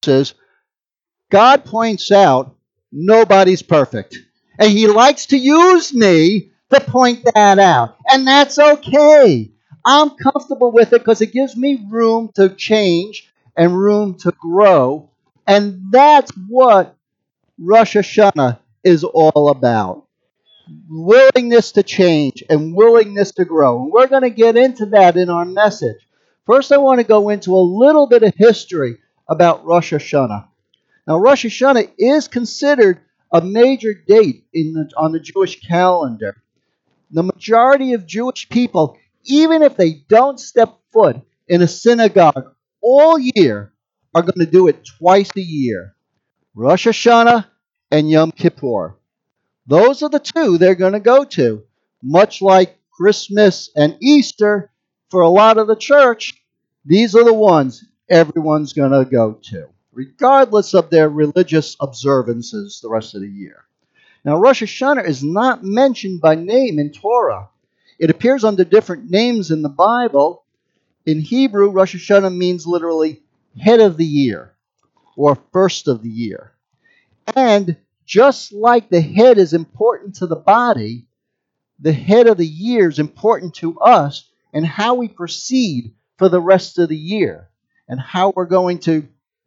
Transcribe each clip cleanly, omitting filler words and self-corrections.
says, God points out nobody's perfect. And he likes to use me to point that out. And that's okay. I'm comfortable with it because it gives me room to change and room to grow. And that's what Rosh Hashanah is all about. Willingness to change and willingness to grow. And we're going to get into that in our message. First, I want to go into a little bit of history about Rosh Hashanah. Now, Rosh Hashanah is considered a major date on the Jewish calendar. The majority of Jewish people, even if they don't step foot in a synagogue all year, are going to do it twice a year. Rosh Hashanah and Yom Kippur. Those are the two they're going to go to. Much like Christmas and Easter, for a lot of the church, these are the ones everyone's going to go to, regardless of their religious observances the rest of the year. Now, Rosh Hashanah is not mentioned by name in Torah. It appears under different names in the Bible. In Hebrew, Rosh Hashanah means literally head of the year or first of the year. And just like the head is important to the body, the head of the year is important to us and how we proceed for the rest of the year and how we're going to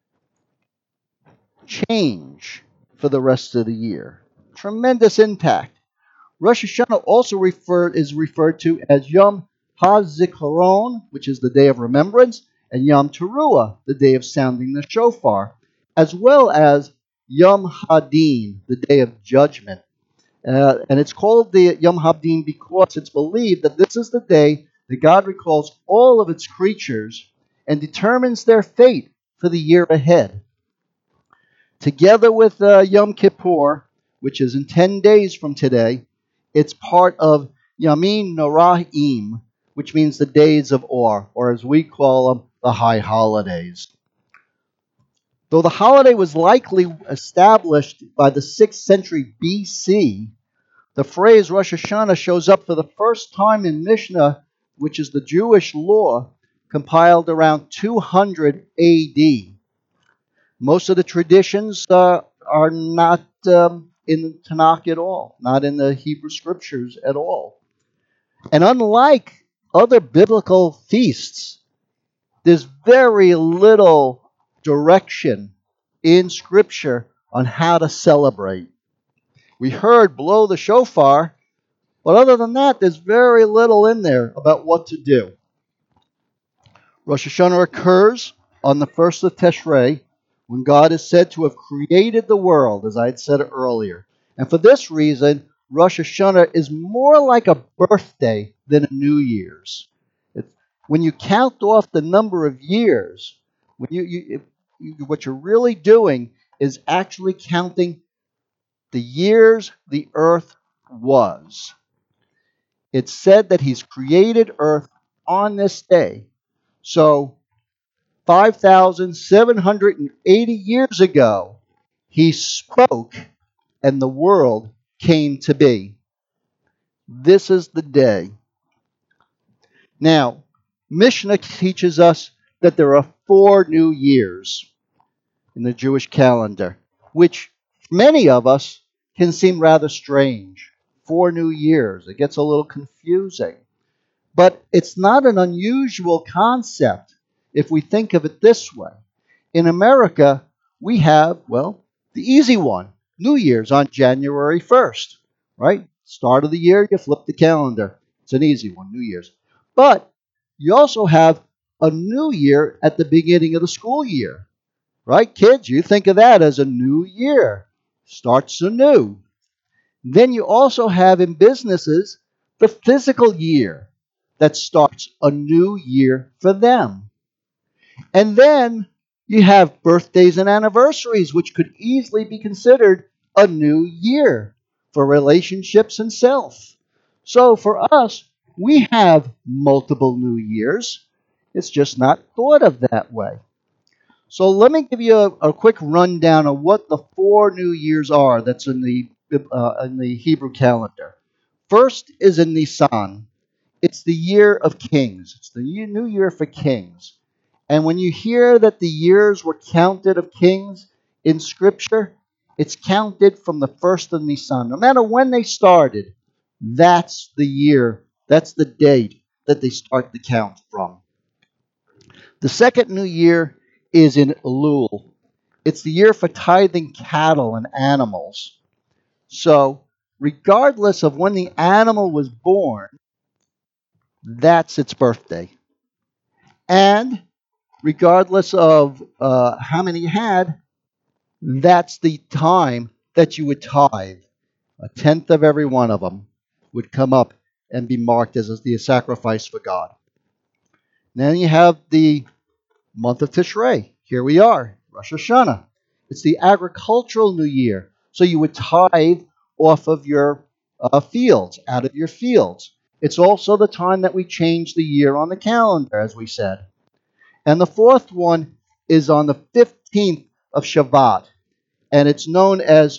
change for the rest of the year. Tremendous impact. Rosh Hashanah also is referred to as Yom HaZikaron, which is the day of remembrance, and Yom Teruah, the day of sounding the shofar, as well as Yom Hadin, the day of judgment. And it's called the Yom Hadin because it's believed that this is the day that God recalls all of its creatures and determines their fate for the year ahead. Together with Yom Kippur, which is in 10 days from today, it's part of Yamim Noraim, which means the days of awe, or as we call them, the high holidays. Though the holiday was likely established by the 6th century BC, the phrase Rosh Hashanah shows up for the first time in Mishnah, which is the Jewish law, compiled around 200 AD. Most of the traditions are not in the Tanakh at all, not in the Hebrew Scriptures at all. And unlike other biblical feasts, there's very little direction in Scripture on how to celebrate. We heard blow the shofar, but other than that, there's very little in there about what to do. Rosh Hashanah occurs on the first of Tishrei, when God is said to have created the world, as I had said earlier. And for this reason, Rosh Hashanah is more like a birthday than a New Year's. When you count off the number of years, what you're really doing is actually counting the years the earth was. It's said that He's created earth on this day. So 5,780 years ago, He spoke and the world came to be. This is the day. Now, Mishnah teaches us that there are 4 new years in the Jewish calendar, which many of us can seem rather strange. 4 new years. It gets a little confusing. But it's not an unusual concept if we think of it this way. In America, we have, well, the easy one, New Year's on January 1st, right? Start of the year, you flip the calendar. It's an easy one, New Year's. But you also have a new year at the beginning of the school year, right? Kids, you think of that as a new year. Starts anew. Then you also have in businesses the fiscal year that starts a new year for them. And then you have birthdays and anniversaries, which could easily be considered a new year for relationships and self. So for us, we have multiple new years. It's just not thought of that way. So let me give you a quick rundown of what the 4 new years are that's in the Hebrew calendar. First is in Nisan. It's the year of kings. It's the new year for kings. And when you hear that the years were counted of kings in Scripture, it's counted from the first of Nisan. No matter when they started, that's the year, that's the date that they start the count from. The second new year is in Elul. It's the year for tithing cattle and animals. So, regardless of when the animal was born, that's its birthday. And regardless of how many you had, that's the time that you would tithe. A tenth of every one of them would come up and be marked as the sacrifice for God. Then you have the month of Tishrei. Here we are, Rosh Hashanah. It's the agricultural new year. So you would tithe off of your fields, out of your fields. It's also the time that we change the year on the calendar, as we said. And the fourth one is on the 15th of Shavat, and it's known as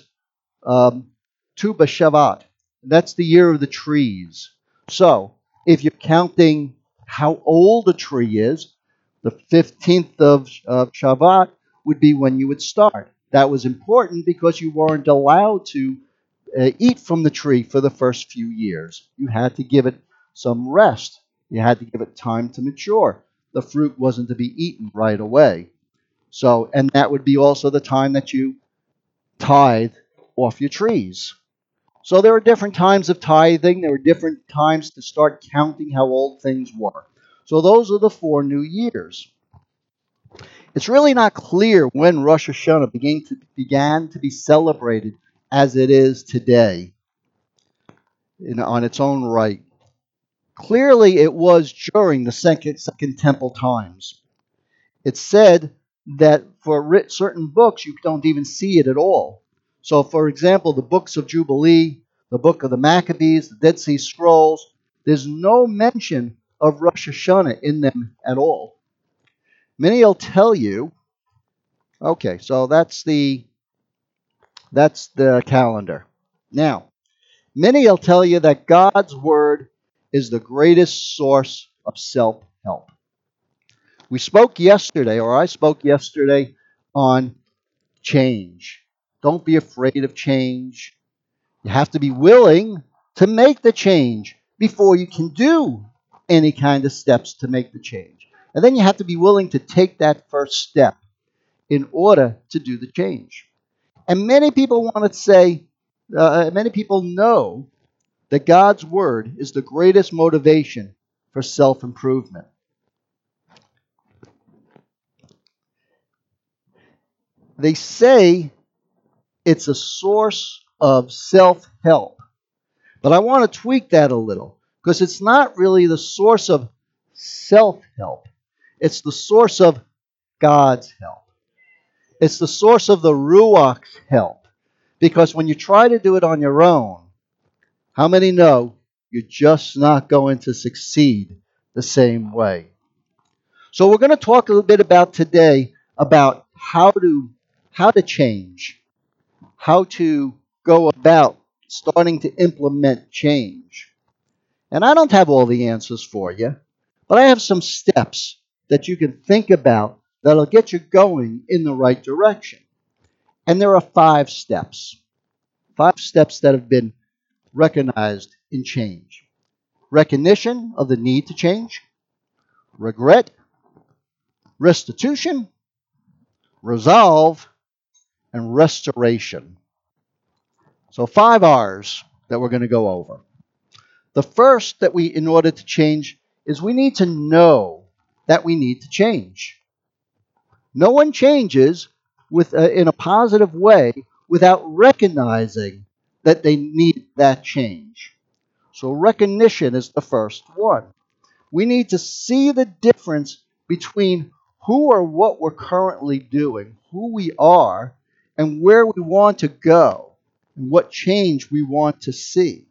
Tu B'Shavat. That's the year of the trees. So, if you're counting how old a tree is, the 15th of Shavat would be when you would start. That was important because you weren't allowed to eat from the tree for the first few years. You had to give it some rest. You had to give it time to mature. The fruit wasn't to be eaten right away. So, and that would be also the time that you tithe off your trees. So there are different times of tithing. There are different times to start counting how old things were. So those are the 4 new years. It's really not clear when Rosh Hashanah began to be celebrated as it is today on its own right. Clearly, it was during the second temple times. It's said that for certain books, you don't even see it at all. So, for example, the books of Jubilee, the book of the Maccabees, the Dead Sea Scrolls, there's no mention of Rosh Hashanah in them at all. Many will tell you, okay, so that's the calendar. Now, many will tell you that God's Word is the greatest source of self-help. We spoke yesterday, or I spoke yesterday, on change. Don't be afraid of change. You have to be willing to make the change before you can do any kind of steps to make the change. And then you have to be willing to take that first step in order to do the change. And many people want to say, many people know that God's Word is the greatest motivation for self-improvement. They say it's a source of self-help. But I want to tweak that a little because it's not really the source of self-help. It's the source of God's help. It's the source of the Ruach's help. Because when you try to do it on your own, how many know you're just not going to succeed the same way? So we're going to talk a little bit about today about how to change, how to go about starting to implement change. And I don't have all the answers for you, but I have some steps that you can think about that'll get you going in the right direction. And there are 5 steps. 5 steps that have been recognized in change. Recognition of the need to change, regret, restitution, resolve, and restoration. So 5 R's that we're going to go over. The first that in order to change, is we need to know that we need to change. No one changes in a positive way without recognizing that they need that change. So recognition is the first one. We need to see the difference between who or what we're currently doing, who we are, and where we want to go, and what change we want to see.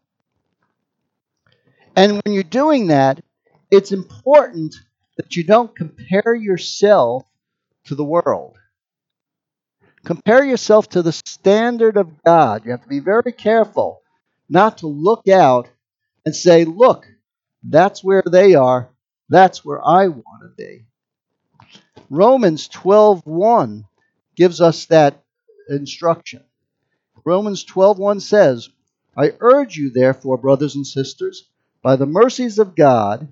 And when you're doing that, it's important that you don't compare yourself to the world. Compare yourself to the standard of God. You have to be very careful not to look out and say, look, that's where they are. That's where I want to be. Romans 12:1 gives us that instruction. Romans 12:1 says, I urge you, therefore, brothers and sisters, by the mercies of God,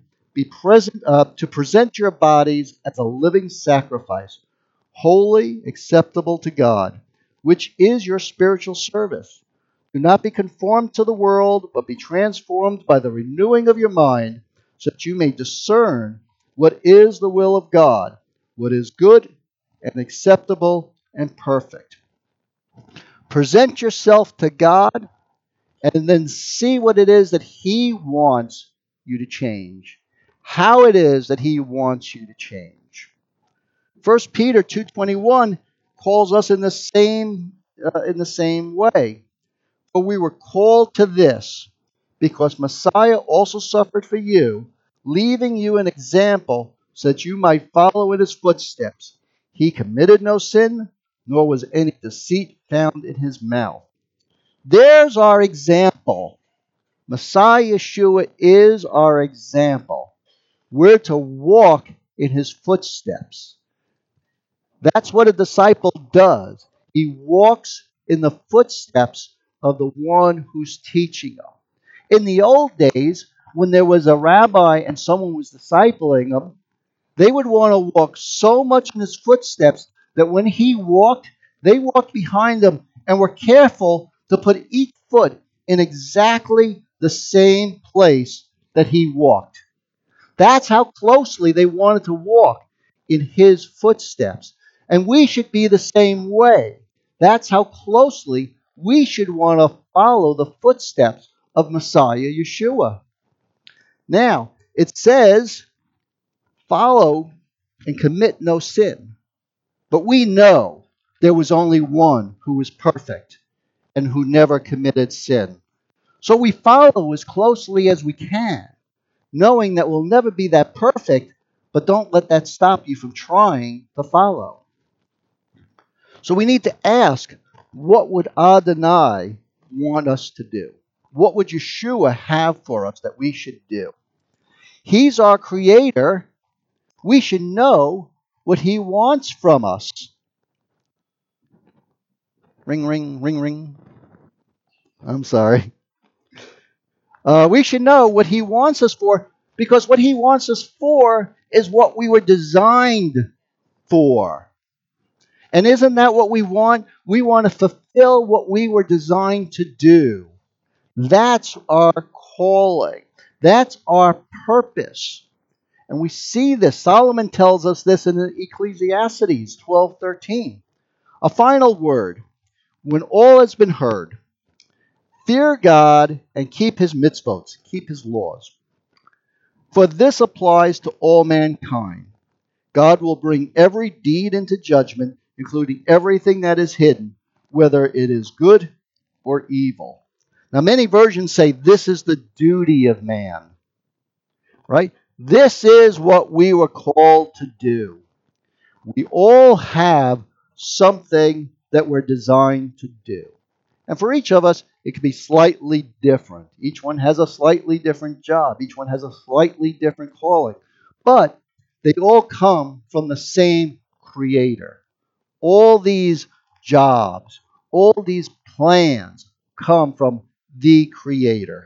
to present your bodies as a living sacrifice, holy, acceptable to God, which is your spiritual service. Do not be conformed to the world, but be transformed by the renewing of your mind, so that you may discern what is the will of God, what is good and acceptable and perfect. Present yourself to God and then see what it is that He wants you to change. How it is that He wants you to change. 1 Peter 2:21 calls us in the same way. For we were called to this, because Messiah also suffered for you, leaving you an example so that you might follow in His footsteps. He committed no sin, nor was any deceit found in His mouth. There's our example. Messiah Yeshua is our example. We're to walk in His footsteps. That's what a disciple does. He walks in the footsteps of the one who's teaching them. In the old days, when there was a rabbi and someone was discipling them, they would want to walk so much in his footsteps that when he walked, they walked behind him and were careful to put each foot in exactly the same place that he walked. That's how closely they wanted to walk in his footsteps. And we should be the same way. That's how closely we should want to follow the footsteps of Messiah Yeshua. Now, it says, follow and commit no sin. But we know there was only one who was perfect and who never committed sin. So we follow as closely as we can, knowing that we'll never be that perfect, but don't let that stop you from trying to follow. So we need to ask, what would Adonai want us to do? What would Yeshua have for us that we should do? He's our creator. We should know what he wants from us. Ring, ring, ring, ring. I'm sorry. We should know what he wants us for, because what he wants us for is what we were designed for. And isn't that what we want? We want to fulfill what we were designed to do. That's our calling. That's our purpose. And we see this. Solomon tells us this in Ecclesiastes 12:13. A final word. When all has been heard, fear God and keep his mitzvot, keep his laws. For this applies to all mankind. God will bring every deed into judgment, including everything that is hidden, whether it is good or evil. Now, many versions say this is the duty of man, right? This is what we were called to do. We all have something that we're designed to do. And for each of us, it can be slightly different. Each one has a slightly different job. Each one has a slightly different calling. But they all come from the same Creator. All these jobs, all these plans come from the Creator.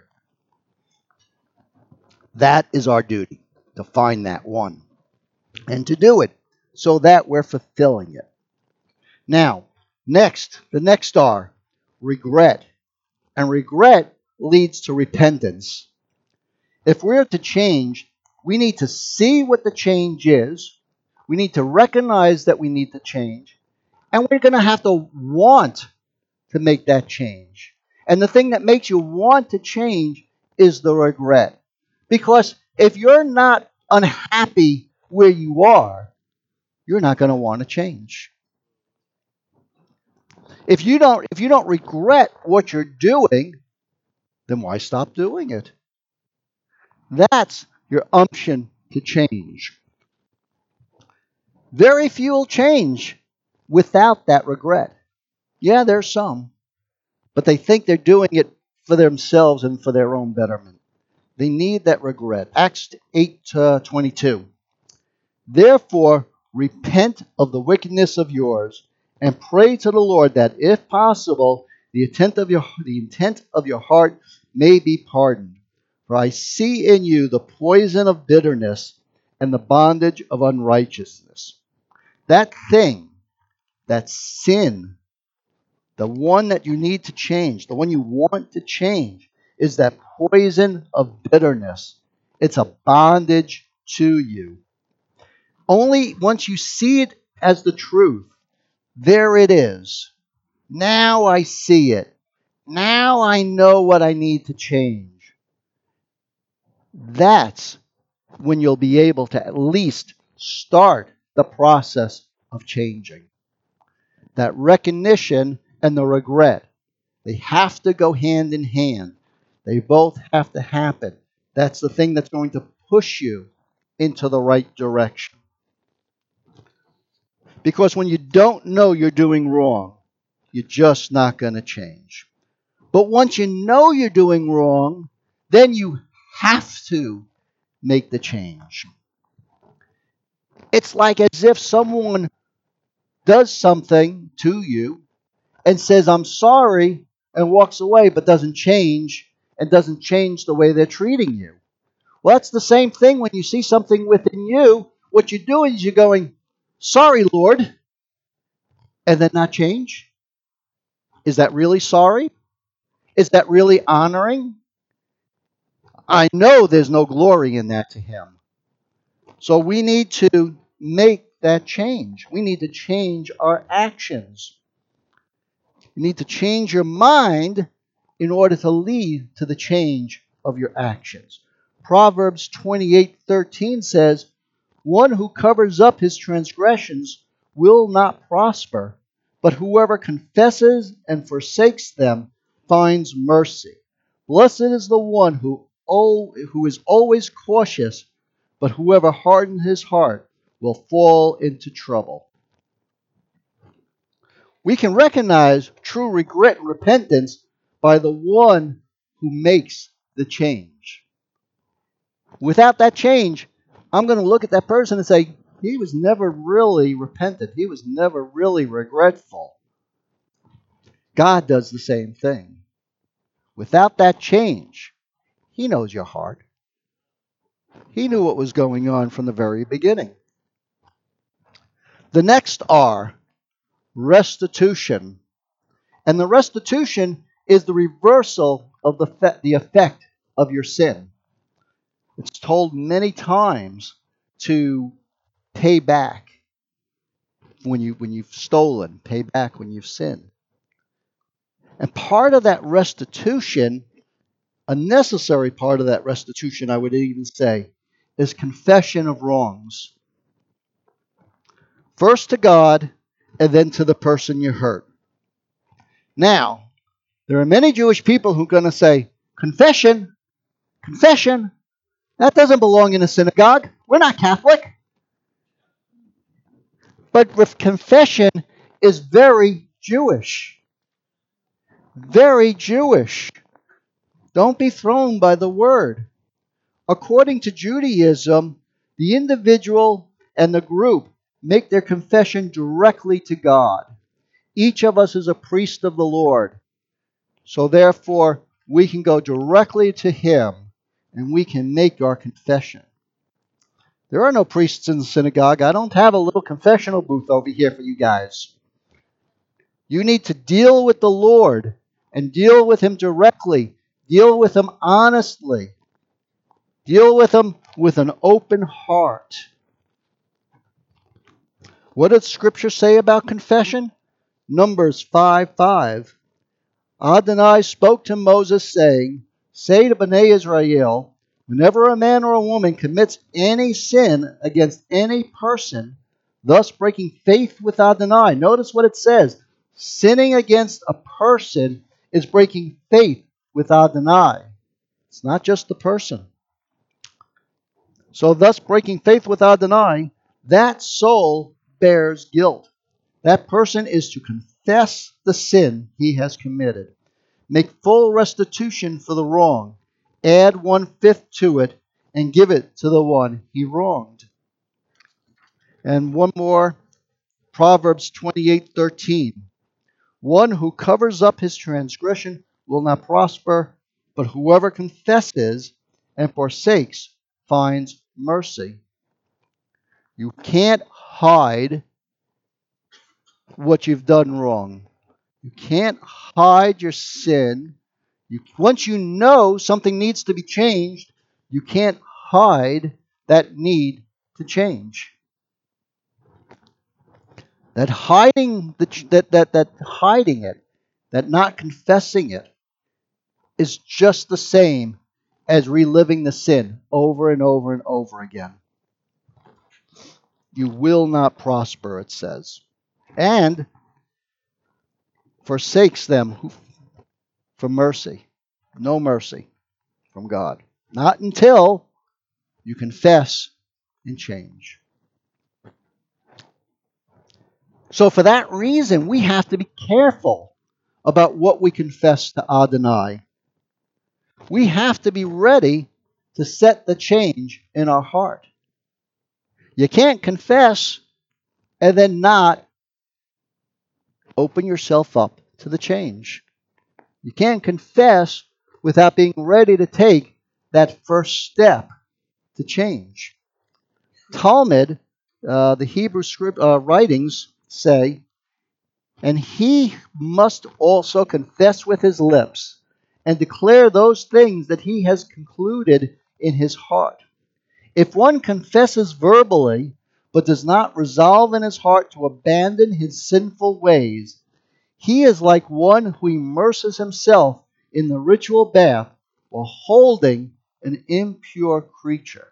That is our duty, to find that one and to do it so that we're fulfilling it. Now, the next R, regret. And regret leads to repentance. If we're to change, we need to see what the change is. We need to recognize that we need to change. And we're going to have to want to make that change. And the thing that makes you want to change is the regret. Because if you're not unhappy where you are, you're not going to want to change. If you don't regret what you're doing, then why stop doing it? That's your unction to change. Very few will change without that regret. Yeah, there's some, but they think they're doing it for themselves and for their own betterment. They need that regret. Acts 8:22. Therefore, repent of the wickedness of yours, and pray to the Lord that, if possible, the intent of your heart may be pardoned. For I see in you the poison of bitterness and the bondage of unrighteousness. That thing, that sin, the one that you need to change, the one you want to change, is that poison of bitterness. It's a bondage to you. Only once you see it as the truth, there it is. Now I see it. Now I know what I need to change. That's when you'll be able to at least start the process of changing. That recognition and the regret, they have to go hand in hand. They both have to happen. That's the thing that's going to push you into the right direction. Because when you don't know you're doing wrong, you're just not going to change. But once you know you're doing wrong, then you have to make the change. It's like as if someone does something to you and says, I'm sorry, and walks away, but doesn't change and doesn't change the way they're treating you. Well, that's the same thing when you see something within you. What you're doing is you're going, sorry, Lord, and then not change. Is that really sorry? Is that really honoring? I know there's no glory in that to Him. So we need to make that change. We need to change our actions. You need to change your mind in order to lead to the change of your actions. Proverbs 28:13 says, one who covers up his transgressions will not prosper, but whoever confesses and forsakes them finds mercy. Blessed is the one who is always cautious, but whoever hardens his heart will fall into trouble. We can recognize true regret and repentance by the one who makes the change. Without that change, I'm going to look at that person and say, he was never really repentant. He was never really regretful. God does the same thing. Without that change, He knows your heart. He knew what was going on from the very beginning. The next R, restitution. And the restitution is the reversal of the effect of your sin. It's told many times to pay back when you've stolen, pay back when you've sinned. And part of that restitution, a necessary part of that restitution, I would even say, is confession of wrongs. First to God, and then to the person you hurt. Now, there are many Jewish people who are going to say, confession, that doesn't belong in a synagogue. We're not Catholic. But with confession is very Jewish. Very Jewish. Don't be thrown by the word. According to Judaism, the individual and the group make their confession directly to God. Each of us is a priest of the Lord. So therefore, we can go directly to Him and we can make our confession. There are no priests in the synagogue. I don't have a little confessional booth over here for you guys. You need to deal with the Lord and deal with Him directly. Deal with Him honestly. Deal with Him with an open heart. What does Scripture say about confession? Numbers 5:5. Adonai spoke to Moses, saying, say to Bnei Israel, whenever a man or a woman commits any sin against any person, thus breaking faith with Adonai. Notice what it says. Sinning against a person is breaking faith with Adonai. It's not just the person. So thus breaking faith with Adonai, that soul bears guilt. That person is to confess the sin he has committed. Make full restitution for the wrong. Add 1/5 to it and give it to the one he wronged. And one more, Proverbs 28:13. One who covers up his transgression will not prosper, but whoever confesses and forsakes finds mercy. You can't hide what you've done wrong. You can't hide your sin. Once you know something needs to be changed, you can't hide that need to change. That hiding that hiding it, that not confessing it, is just the same as reliving the sin over and over and over again. You will not prosper, it says. And forsakes them for mercy. No mercy from God. Not until you confess and change. So for that reason, we have to be careful about what we confess to Adonai. We have to be ready to set the change in our heart. You can't confess and then not open yourself up to the change. You can't confess without being ready to take that first step to change. Talmud, the Hebrew script writings say, and he must also confess with his lips and declare those things that he has concluded in his heart. If one confesses verbally, but does not resolve in his heart to abandon his sinful ways, he is like one who immerses himself in the ritual bath while holding an impure creature.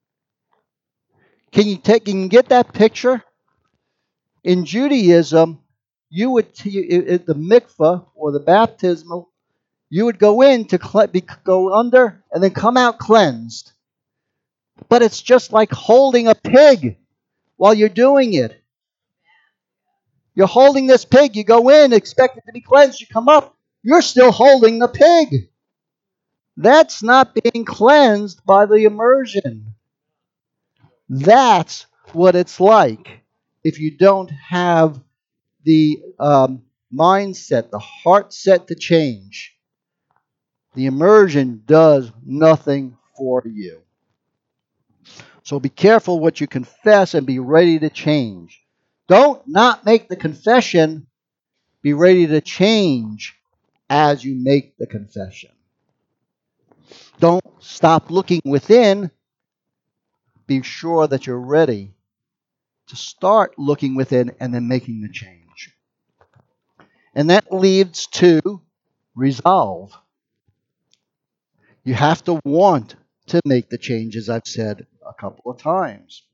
Can you get that picture? In Judaism, you would at the mikvah or the baptismal, you would go in to go under and then come out cleansed. But it's just like holding a pig while you're doing it. You're holding this pig. You go in, expect it to be cleansed. You come up, you're still holding the pig. That's not being cleansed by the immersion. That's what it's like if you don't have the mindset, the heart set to change. The immersion does nothing for you. So be careful what you confess and be ready to change. Don't not make the confession. Be ready to change as you make the confession. Don't stop looking within. Be sure that you're ready to start looking within and then making the change. And that leads to resolve. You have to want to make the changes I've said a couple of times.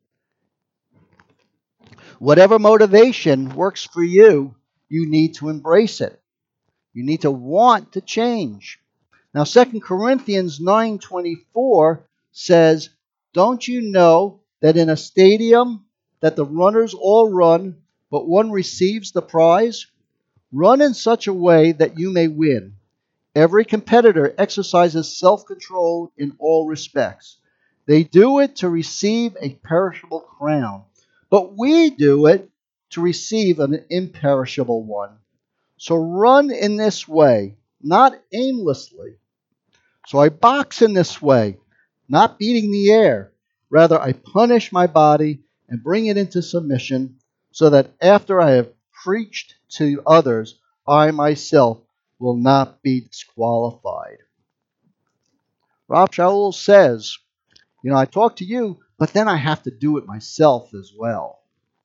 Whatever motivation works for you, you need to embrace it. You need to want to change. Now 2 Corinthians 9:24 says, "Don't you know that in a stadium that the runners all run, but one receives the prize? Run in such a way that you may win. Every competitor exercises self-control in all respects. They do it to receive a perishable crown, but we do it to receive an imperishable one. So run in this way, not aimlessly. So I box in this way, not beating the air. Rather, I punish my body and bring it into submission, so that after I have preached to others, I myself will not be disqualified." Rav Shaul says, I talk to you, but then I have to do it myself as well.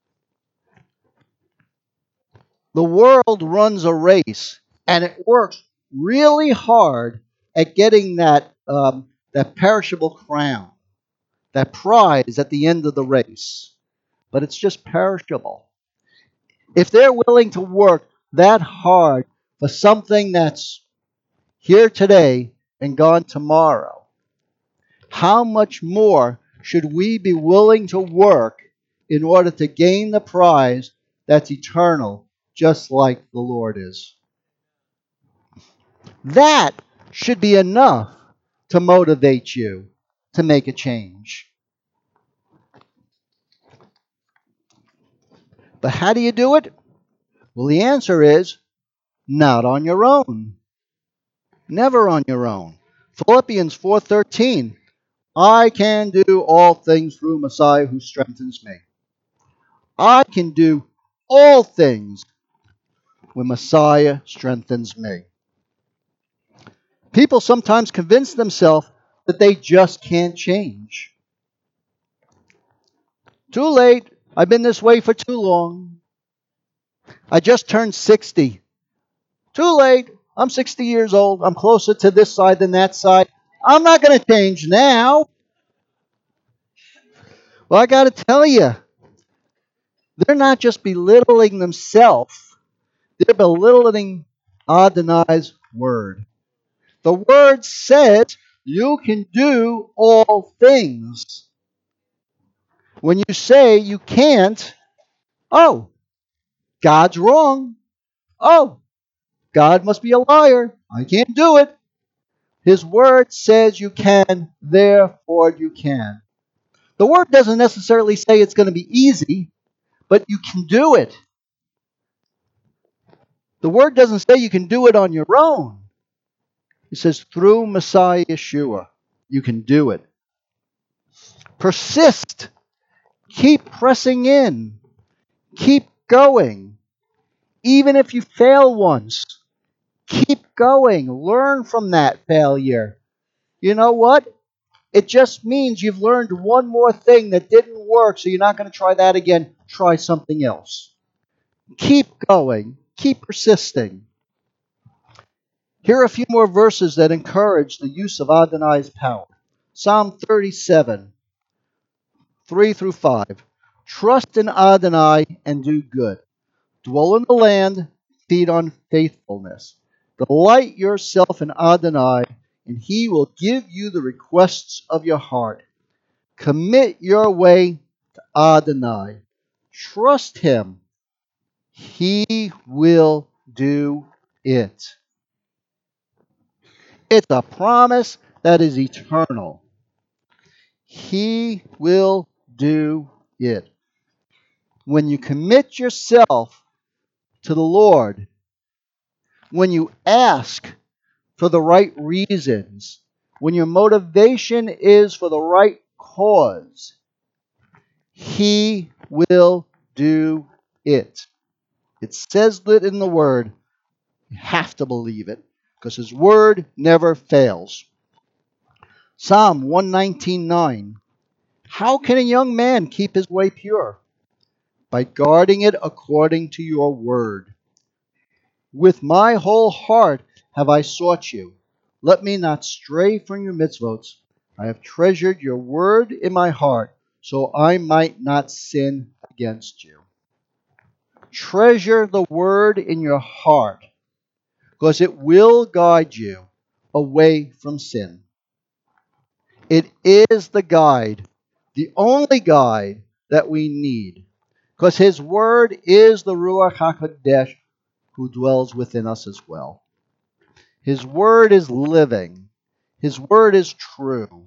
The world runs a race, and it works really hard at getting that perishable crown, that prize at the end of the race. But it's just perishable. If they're willing to work that hard for something that's here today and gone tomorrow, how much more should we be willing to work in order to gain the prize that's eternal, just like the Lord is? That should be enough to motivate you to make a change. But how do you do it? Well, the answer is not on your own. Never on your own. Philippians 4:13. I can do all things through Messiah who strengthens me. I can do all things when Messiah strengthens me. People sometimes convince themselves that they just can't change. Too late. I've been this way for too long. I just turned 60. Too late. I'm 60 years old. I'm closer to this side than that side. I'm not going to change now. Well, I got to tell you, they're not just belittling themselves, they're belittling Adonai's word. The word says you can do all things. When you say you can't, oh, God's wrong. Oh, God must be a liar. I can't do it. His word says you can, therefore you can. The word doesn't necessarily say it's going to be easy, but you can do it. The word doesn't say you can do it on your own. It says through Messiah Yeshua, you can do it. Persist. Keep pressing in. Keep going. Even if you fail once, keep going. Learn from that failure. You know what? It just means you've learned one more thing that didn't work, so you're not going to try that again. Try something else. Keep going. Keep persisting. Here are a few more verses that encourage the use of Adonai's power. Psalm 37, 3 through 5. Trust in Adonai and do good. Dwell in the land, feed on faithfulness. Delight yourself in Adonai, and he will give you the requests of your heart. Commit your way to Adonai. Trust him. He will do it. It's a promise that is eternal. He will do it. When you commit yourself to the Lord, when you ask for the right reasons, when your motivation is for the right cause, he will do it. It says it in the Word. You have to believe it because his Word never fails. Psalm 119:9. How can a young man keep his way pure? By guarding it according to your word. With my whole heart have I sought you. Let me not stray from your mitzvot. I have treasured your word in my heart, so I might not sin against you. Treasure the word in your heart, because it will guide you away from sin. It is the guide, the only guide that we need, because his word is the Ruach HaKodesh who dwells within us as well. His word is living. His word is true.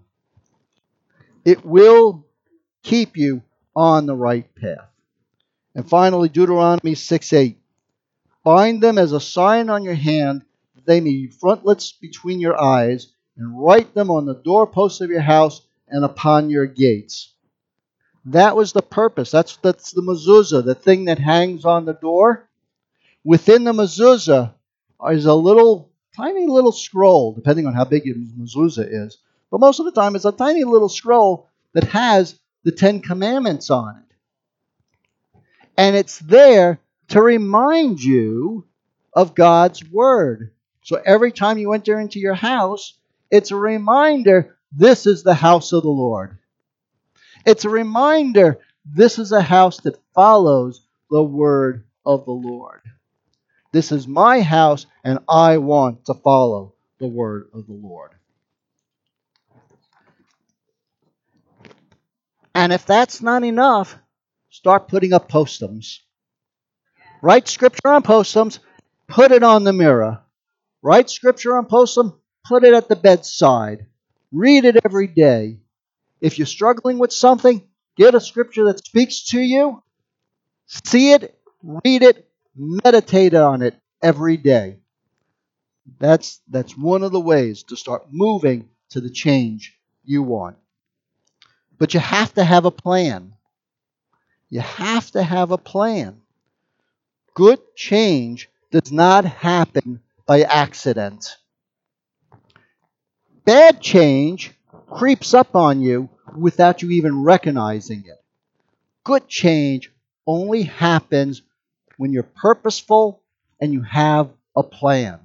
It will keep you on the right path. And finally, Deuteronomy 6:8. Bind them as a sign on your hand, that they may be frontlets between your eyes, and write them on the doorposts of your house and upon your gates. That was the purpose. That's the mezuzah, the thing that hangs on the door. Within the mezuzah is a tiny little scroll, depending on how big your mezuzah is. But most of the time, it's a tiny little scroll that has the Ten Commandments on it. And it's there to remind you of God's Word. So every time you enter into your house, it's a reminder, this is the house of the Lord. It's a reminder, this is a house that follows the Word of the Lord. This is my house, and I want to follow the word of the Lord. And if that's not enough, start putting up postums. Write scripture on postums, put it on the mirror. Write scripture on postum, put it at the bedside. Read it every day. If you're struggling with something, get a scripture that speaks to you See it, read it, meditate on it every day. That's one of the ways to start moving to the change you want. But you have to have a plan. You have to have a plan. Good change does not happen by accident. Bad change creeps up on you without you even recognizing it. Good change only happens when you're purposeful and you have a plan.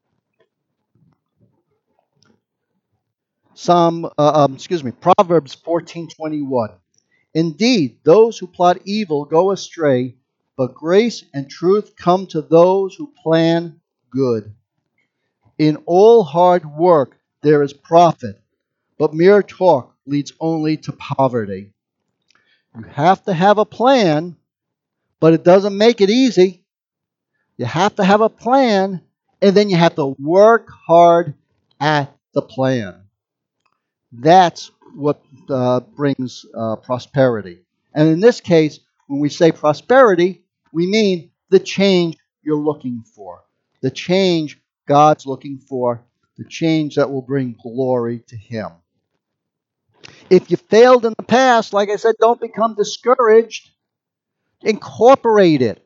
Proverbs 14:21. Indeed, those who plot evil go astray, but grace and truth come to those who plan good. In all hard work there is profit, but mere talk leads only to poverty. You have to have a plan, but it doesn't make it easy. You have to have a plan, and then you have to work hard at the plan. That's what brings prosperity. And in this case, when we say prosperity, we mean the change you're looking for, the change God's looking for, the change that will bring glory to Him. If you failed in the past, like I said, don't become discouraged. Incorporate it.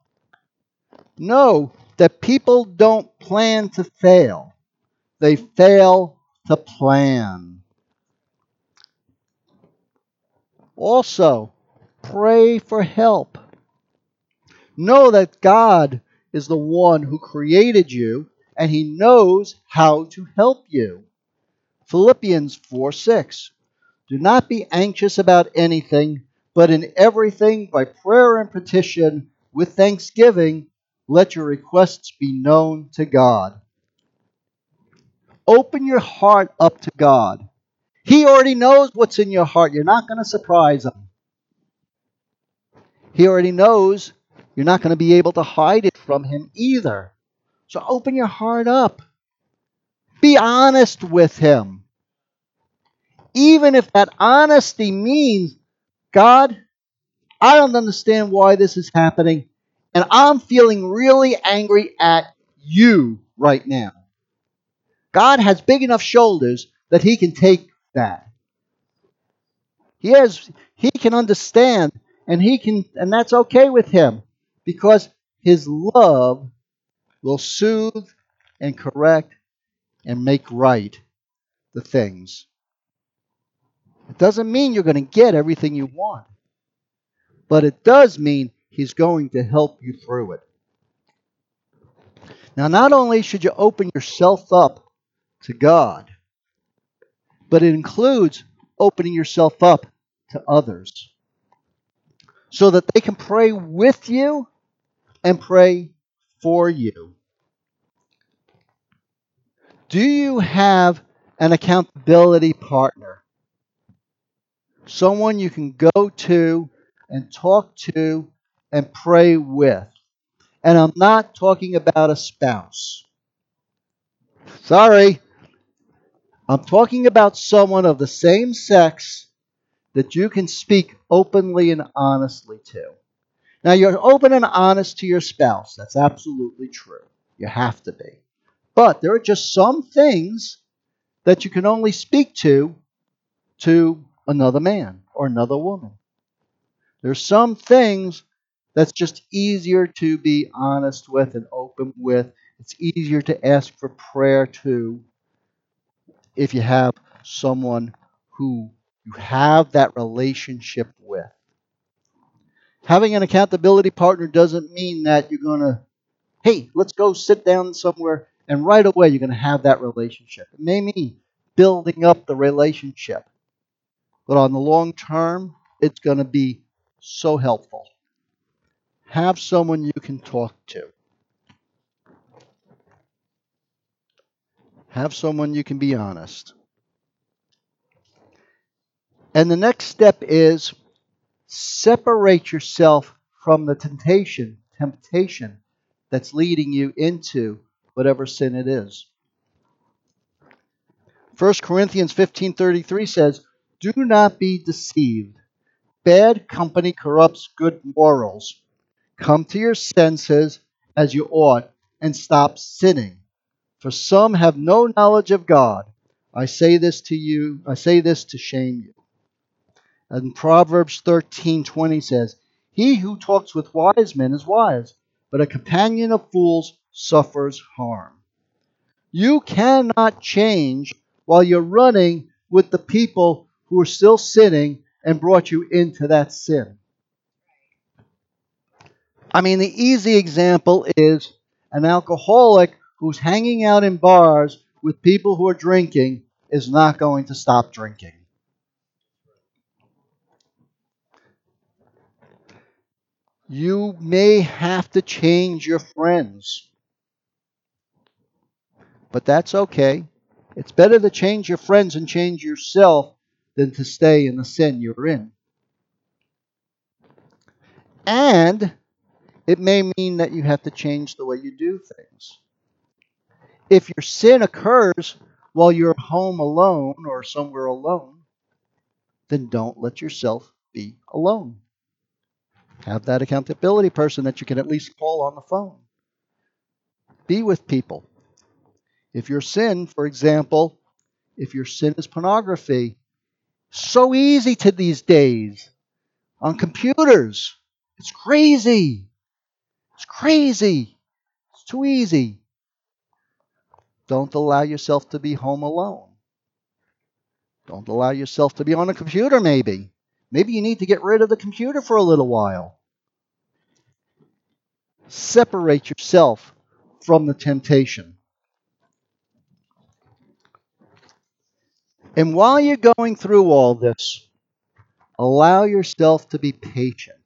Know that people don't plan to fail, they fail to plan. Also, pray for help. Know that God is the one who created you and He knows how to help you. Philippians 4:6. Do not be anxious about anything, but in everything by prayer and petition with thanksgiving, let your requests be known to God. Open your heart up to God. He already knows what's in your heart. You're not going to surprise Him. He already knows you're not going to be able to hide it from Him either. So open your heart up. Be honest with Him. Even if that honesty means, God, I don't understand why this is happening, and I'm feeling really angry at you right now. God has big enough shoulders that He can take that. He can understand, and that's okay with Him, because His love will soothe and correct and make right the things. It doesn't mean you're going to get everything you want, but it does mean He's going to help you through it. Now, not only should you open yourself up to God, but it includes opening yourself up to others so that they can pray with you and pray for you. Do you have an accountability partner? Someone you can go to and talk to and pray with. And I'm not talking about a spouse. Sorry. I'm talking about someone of the same sex that you can speak openly and honestly to. Now, you're open and honest to your spouse. That's absolutely true. You have to be. But there are just some things that you can only speak to another man or another woman. There's some things that's just easier to be honest with and open with. It's easier to ask for prayer to if you have someone who you have that relationship with. Having an accountability partner doesn't mean that you're going to, hey, let's go sit down somewhere and right away you're going to have that relationship. It may mean building up the relationship, but on the long term, it's going to be so helpful. Have someone you can talk to. Have someone you can be honest. And the next step is separate yourself from the temptation that's leading you into whatever sin it is. 1 Corinthians 15:33 says, "Do not be deceived. Bad company corrupts good morals. Come to your senses as you ought and stop sinning. For some have no knowledge of God. I say this to you, I say this to shame you. And Proverbs 13:20 says, He who talks with wise men is wise, but a companion of fools suffers harm. You cannot change while you're running with the people who are still sinning and brought you into that sin. I mean, the easy example is an alcoholic who's hanging out in bars with people who are drinking is not going to stop drinking. You may have to change your friends, but that's okay. It's better to change your friends and change yourself than to stay in the sin you're in. And it may mean that you have to change the way you do things. If your sin occurs while you're home alone or somewhere alone, then don't let yourself be alone. Have that accountability person that you can at least call on the phone. Be with people. If your sin, for example, if your sin is pornography, so easy to these days on computers. It's crazy. It's crazy. It's too easy. Don't allow yourself to be home alone. Don't allow yourself to be on a computer, maybe. Maybe you need to get rid of the computer for a little while. Separate yourself from the temptation. And while you're going through all this, allow yourself to be patient.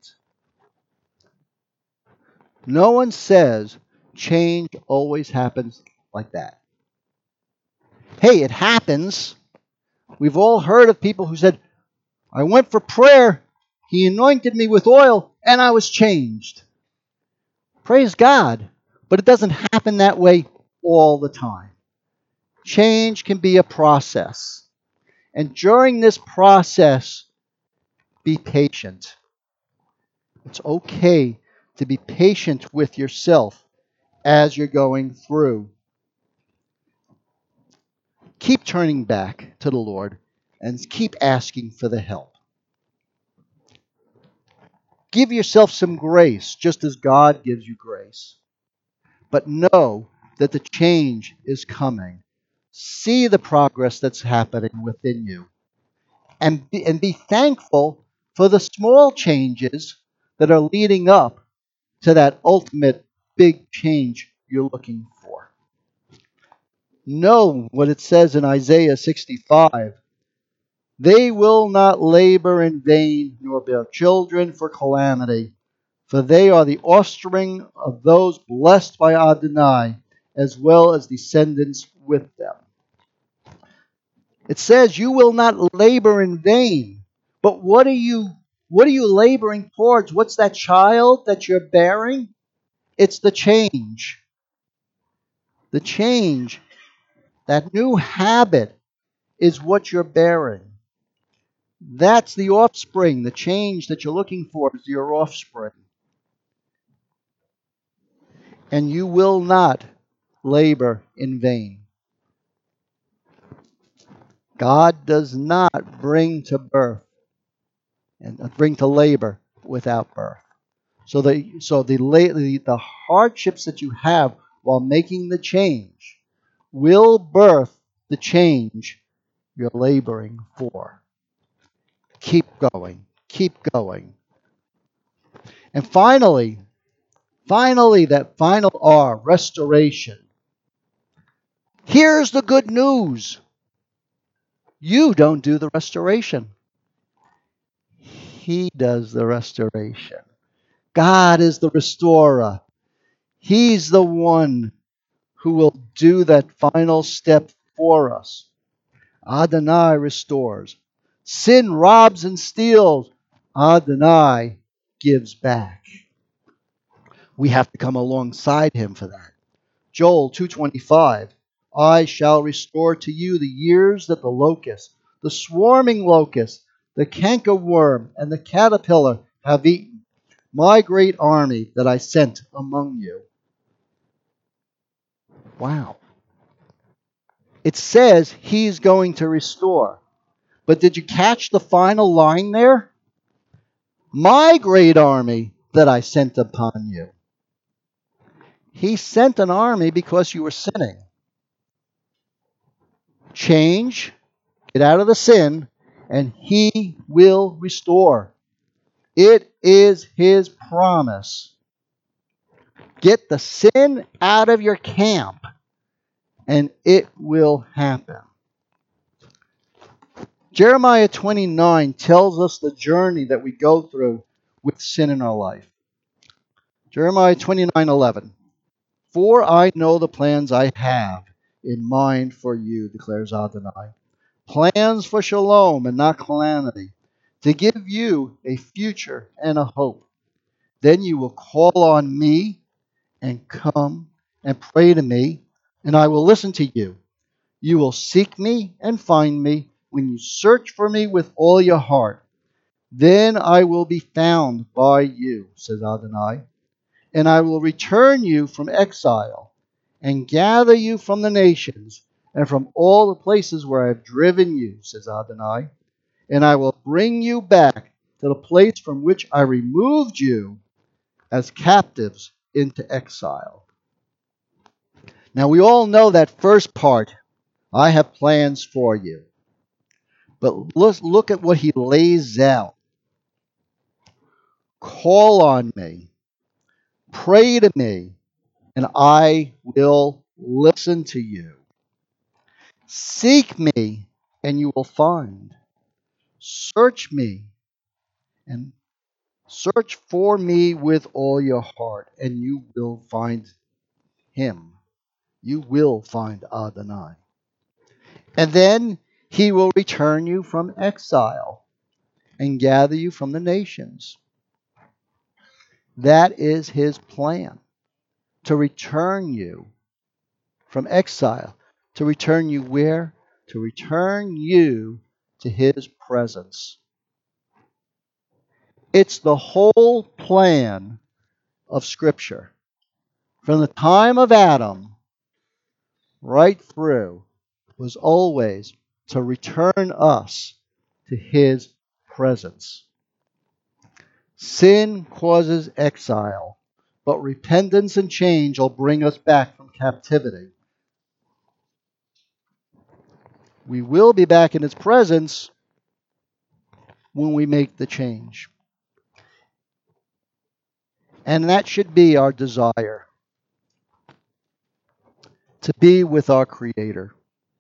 No one says change always happens like that. Hey, it happens. We've all heard of people who said, I went for prayer, he anointed me with oil, and I was changed. Praise God. But it doesn't happen that way all the time. Change can be a process. And during this process, be patient. It's okay to be patient with yourself as you're going through. Keep turning back to the Lord and keep asking for the help. Give yourself some grace, just as God gives you grace. But know that the change is coming. See the progress that's happening within you. And be thankful for the small changes that are leading up to that ultimate big change you're looking for. Know what it says in Isaiah 65. They will not labor in vain, nor bear children for calamity, for they are the offspring of those blessed by Adonai, as well as descendants with them. It says you will not labor in vain. But what are you laboring towards? What's that child that you're bearing? It's the change. The change. That new habit is what you're bearing. That's the offspring. The change that you're looking for is your offspring. And you will not labor in vain. God does not bring to birth and bring to labor without birth. So the hardships that you have while making the change will birth the change you're laboring for. Keep going. Keep going. And finally, that final R, restoration. Here's the good news. You don't do the restoration. He does the restoration. God is the restorer. He's the one who will do that final step for us. Adonai restores. Sin robs and steals. Adonai gives back. We have to come alongside him for that. Joel 2:25. I shall restore to you the years that the locust, the swarming locust, the cankerworm, and the caterpillar have eaten. my great army that I sent among you. Wow. It says he's going to restore. But did you catch the final line there? My great army that I sent upon you. He sent an army because you were sinning. Change, get out of the sin, and he will restore. It is his promise. Get the sin out of your camp, and it will happen. Jeremiah 29 tells us the journey that we go through with sin in our life. Jeremiah 29:11. For I know the plans I have in mind for you, declares Adonai. Plans for shalom and not calamity, to give you a future and a hope. Then you will call on me and come and pray to me, and I will listen to you. You will seek me and find me when you search for me with all your heart. Then I will be found by you, says Adonai, and I will return you from exile and gather you from the nations and from all the places where I have driven you, says Adonai, and I will bring you back to the place from which I removed you as captives into exile. Now we all know that first part, I have plans for you. But let's look at what he lays out. Call on me, pray to me, and I will listen to you. Seek me, and you will find. Search me, and search for me with all your heart, and you will find him. You will find Adonai. And then he will return you from exile and gather you from the nations. That is his plan, to return you from exile. To return you where? To return you to his presence. It's the whole plan of Scripture. From the time of Adam right through was always to return us to his presence. Sin causes exile, but repentance and change will bring us back from captivity. We will be back in his presence when we make the change. And that should be our desire, to be with our Creator.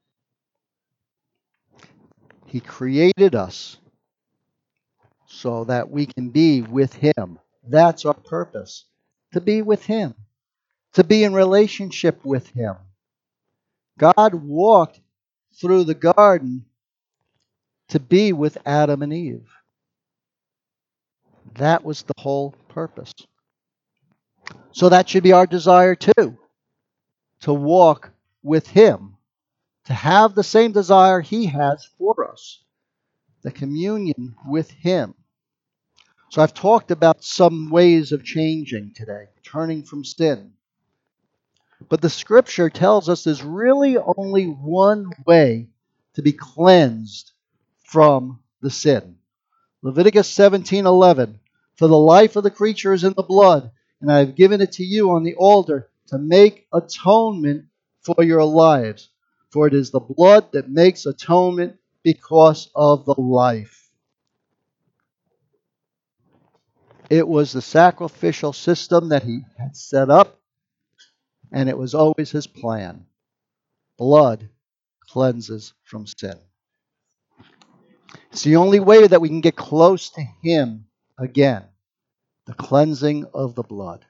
He created us so that we can be with him. That's our purpose, to be with him, to be in relationship with him. God walked through the garden to be with Adam and Eve. That was the whole purpose. So that should be our desire too, to walk with him, to have the same desire he has for us, the communion with him. So I've talked about some ways of changing today, turning from sin. But the scripture tells us there's really only one way to be cleansed from the sin. Leviticus 17:11. For the life of the creature is in the blood, and I have given it to you on the altar to make atonement for your lives. For it is the blood that makes atonement because of the life. It was the sacrificial system that he had set up, and it was always his plan. Blood cleanses from sin. It's the only way that we can get close to him again, the cleansing of the blood.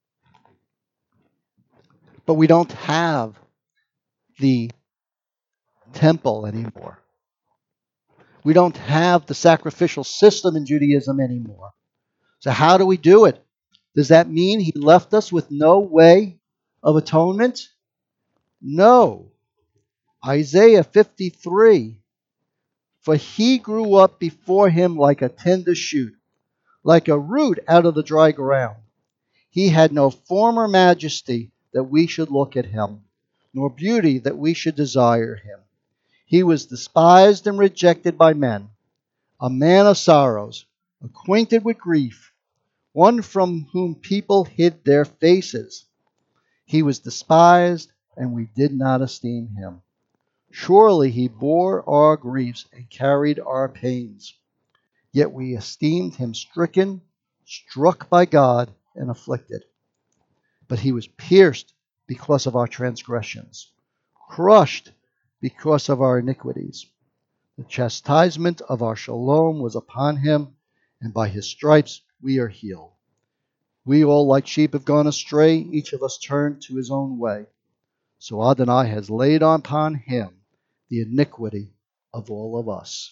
But we don't have the temple anymore. We don't have the sacrificial system in Judaism anymore. So how do we do it? Does that mean he left us with no way of atonement? No. Isaiah 53. For he grew up before him like a tender shoot, like a root out of the dry ground. He had no form or majesty that we should look at him, nor beauty that we should desire him. He was despised and rejected by men, a man of sorrows, acquainted with grief, one from whom people hid their faces. He was despised, and we did not esteem him. Surely he bore our griefs and carried our pains. Yet we esteemed him stricken, struck by God, and afflicted. But he was pierced because of our transgressions, crushed because of our iniquities. The chastisement of our shalom was upon him, and by his stripes we are healed. We all like sheep have gone astray, each of us turned to his own way. So Adonai has laid upon him the iniquity of all of us.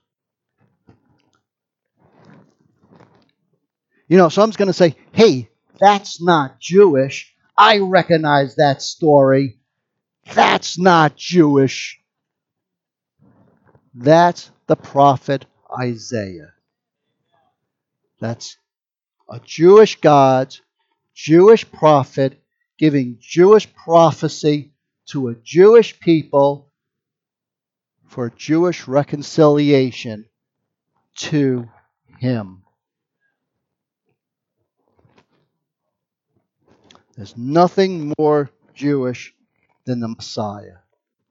Someone's going to say, hey, that's not Jewish. I recognize that story. That's not Jewish. That's the prophet Isaiah. That's a Jewish God, Jewish prophet, giving Jewish prophecy to a Jewish people for Jewish reconciliation to him. There's nothing more Jewish than the Messiah.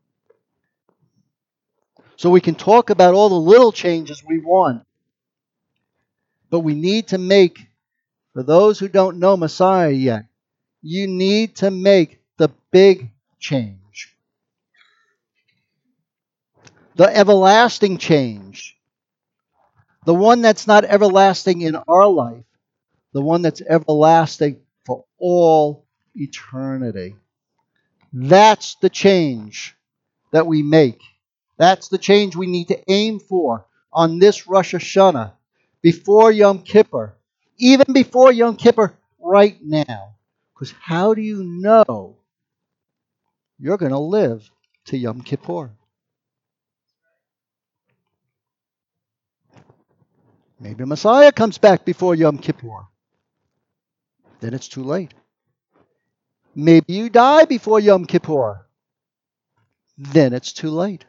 So we can talk about all the little changes we want, but we need to make, for those who don't know Messiah yet, you need to make the big change. The everlasting change. The one that's not everlasting in our life. The one that's everlasting for all eternity. That's the change that we make. That's the change we need to aim for on this Rosh Hashanah, before Yom Kippur, even before Yom Kippur right now. Because how do you know you're going to live to Yom Kippur? Maybe Messiah comes back before Yom Kippur. Then it's too late. Maybe you die before Yom Kippur. Then it's too late.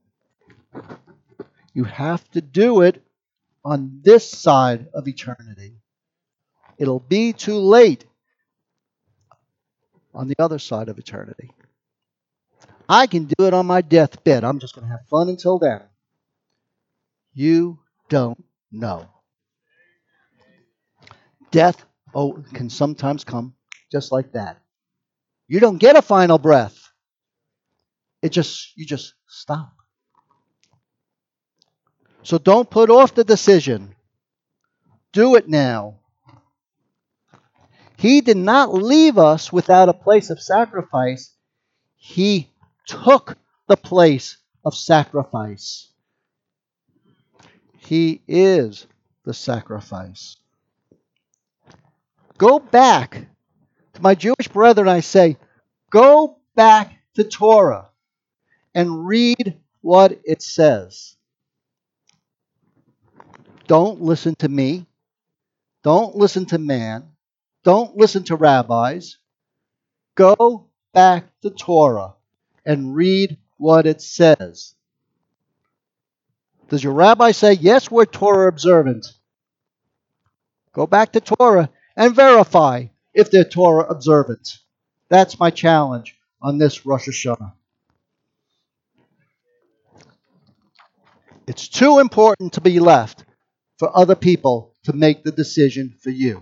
You have to do it on this side of eternity. It'll be too late on the other side of eternity. I can do it on my deathbed. I'm just going to have fun until then. You don't know. Death can sometimes come just like that. You don't get a final breath. You just stop. So don't put off the decision. Do it now. He did not leave us without a place of sacrifice. He took the place of sacrifice. He is the sacrifice. Go back to my Jewish brethren, I say, go back to Torah and read what it says. Don't listen to me. Don't listen to man. Don't listen to rabbis. Go back to Torah and read what it says. Does your rabbi say, yes, we're Torah observant? Go back to Torah and verify if they're Torah observant. That's my challenge on this Rosh Hashanah. It's too important to be left for other people to make the decision for you.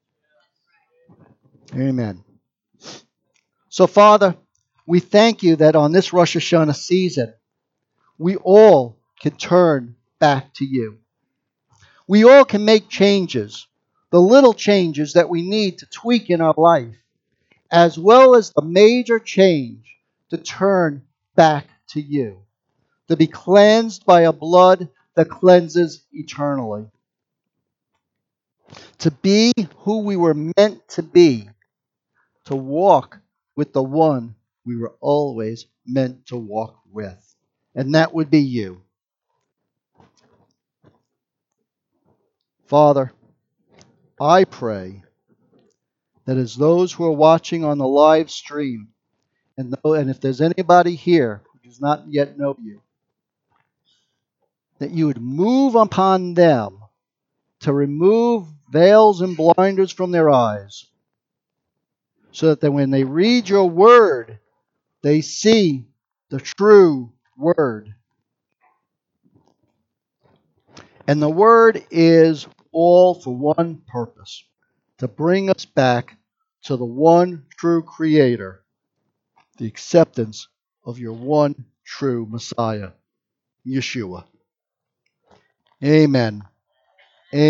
Amen. So, Father, we thank you that on this Rosh Hashanah season, we all can turn back to you. We all can make changes, the little changes that we need to tweak in our life, as well as the major change to turn back to you, to be cleansed by a blood that cleanses eternally, to be who we were meant to be, to walk with the one we were always meant to walk with, and that would be you. Father, I pray that as those who are watching on the live stream, and if there's anybody here who does not yet know you, that you would move upon them to remove veils and blinders from their eyes, so that when they read your word, they see the true word. And the word is all for one purpose: to bring us back to the one true Creator, the acceptance of your one true Messiah, Yeshua. Amen.